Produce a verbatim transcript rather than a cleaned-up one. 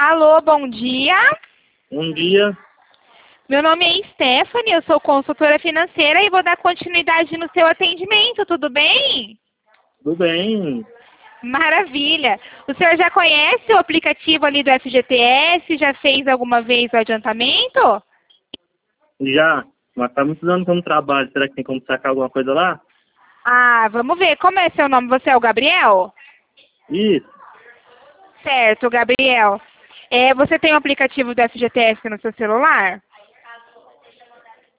Alô, bom dia. Bom dia. Meu nome é Stephanie, eu sou consultora financeira e vou dar continuidade no seu atendimento, tudo bem? Tudo bem? Maravilha. O senhor já conhece o aplicativo ali do F G T S? Já fez alguma vez o adiantamento? Já. Mas tá me precisando como trabalho. Será que tem como sacar alguma coisa lá? Ah, vamos ver. Como é seu nome? Você é o Gabriel? Isso. Certo, Gabriel. É, você tem o aplicativo do F G T S no seu celular?